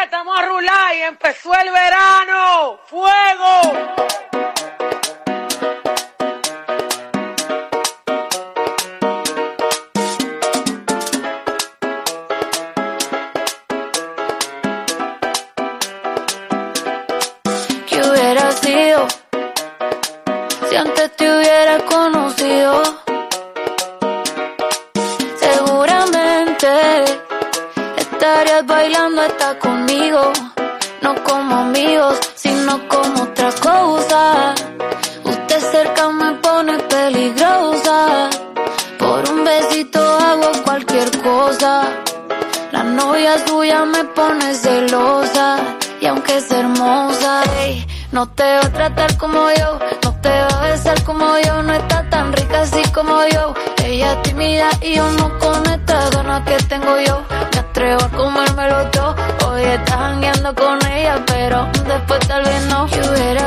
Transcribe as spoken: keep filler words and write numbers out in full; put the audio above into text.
estamos a rular y empezó el verano. ¡Fuego! ¿Qué hubiera sido si antes te hubiera conocido? Seguramente estarías bailando hasta conmigo, no como amigos, sino como otra cosa. Usted cerca me pone peligrosa, por un besito hago cualquier cosa. La novia suya me pone celosa, y aunque es hermosa, ey, no te va a tratar como yo, no te va a besar como yo, no está tan rica así como yo. Ella es tímida y yo no con estas ganas que tengo yo. Me atrevo a comérmelo todo, hoy estás jangueando con ella, pero después tal vez no. ¿Qué hubiera